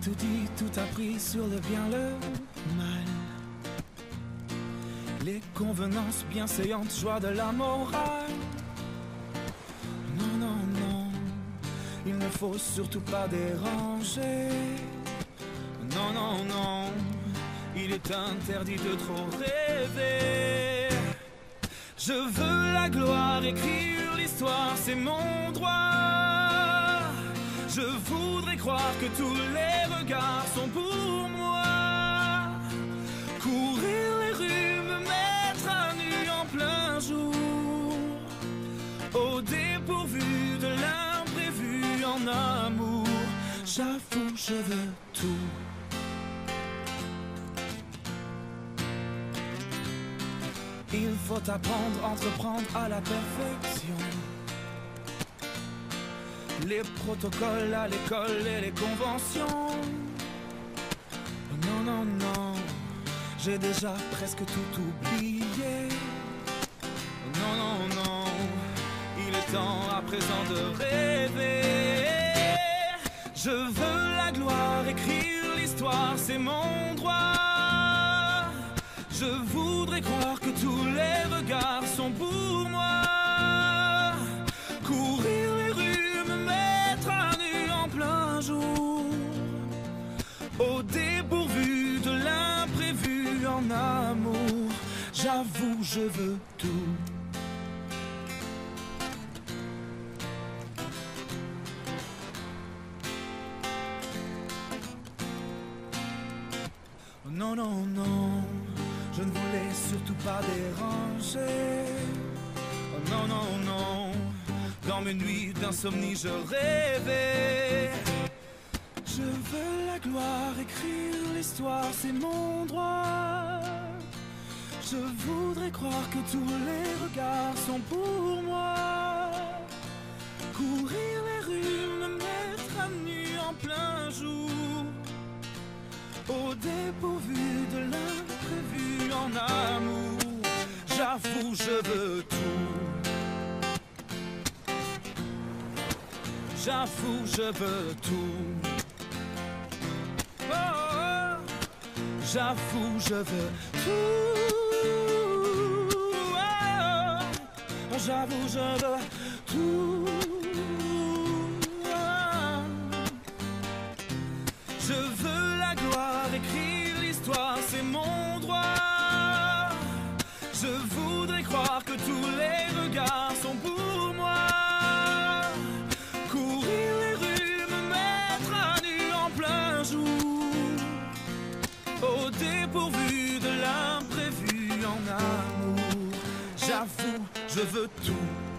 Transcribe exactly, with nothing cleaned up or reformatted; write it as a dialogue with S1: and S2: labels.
S1: tout dit, tout appris sur le bien, le mal. Les convenances bienséantes, joie de la morale. Non, non, non, il ne faut surtout pas déranger. Non, non, non, il est interdit de trop rêver. Je veux la gloire, écrire l'histoire, c'est mon droit. Je voudrais croire que tous les regards sont pour moi. Courir les rues, me mettre à nu en plein jour, au dépourvu de l'imprévu en amour. J'avoue, je veux tout. Il faut apprendre, entreprendre à la perfection. Les protocoles à l'école et les conventions. Non, non, non, j'ai déjà presque tout oublié. Non, non, non, il est temps à présent de rêver. Je veux la gloire, écrire l'histoire, c'est mon droit. Je voudrais croire que tous les regards sont pour moi. Courir les rues, me mettre à nu en plein jour, au dépourvu de l'imprévu en amour. J'avoue, je veux tout. Non, non, non, je ne voulais surtout pas déranger. Oh non, non, non, dans mes nuits d'insomnie je rêvais. Je veux la gloire, écrire l'histoire, c'est mon droit. Je voudrais croire que tous les regards sont pour moi. Courir les rues, me mettre à nu en plein jour, au dépourvu de l'imprévu en amour. J'avoue, je veux tout. J'avoue, je veux tout. Oh, oh. J'avoue, je veux tout. Oh, oh. J'avoue, je veux tout. Oh. Je veux la gloire, écrire l'histoire, c'est mon droit. Je voudrais croire que tous les regards sont pour moi. Courir les rues, me mettre à nu en plein jour, au dépourvu de l'imprévu en amour. J'avoue, je veux tout.